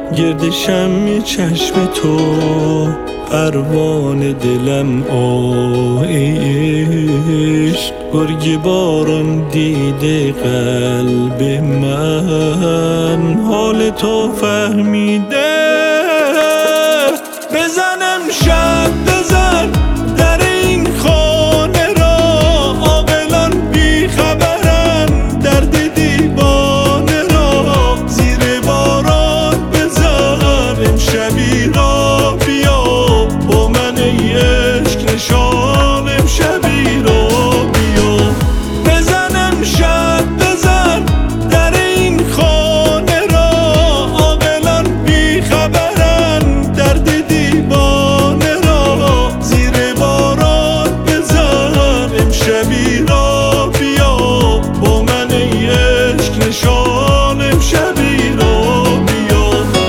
گرد شمع چشم تو پروانه دلم عشق گرگ باران دیده قلب من حال تو فهمیده بزنم شب بزن در این خانه را عاقلان بی خبرن درد دیوانه را زیر باران بزن امشبی را بیا با من ای عشق نشان امشبی را بیا بزنم شب بزن در این خانه را عاقلان بی خبرن درد دیوانه را زیر باران بزن امشبی را بیا با من ای عشق نشان امشبی را بیا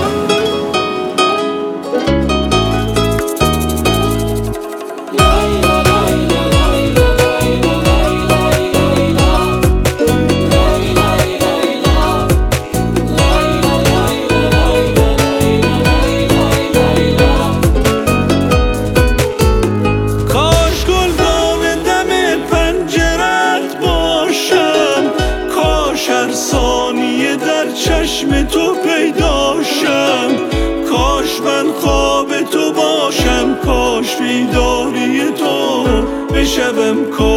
کاش گلدان دم پنجرت باشم کاش هر ثانیه در چشم تو پیداشم کاش من خواب تو باشم کاش بیداری تو بشوم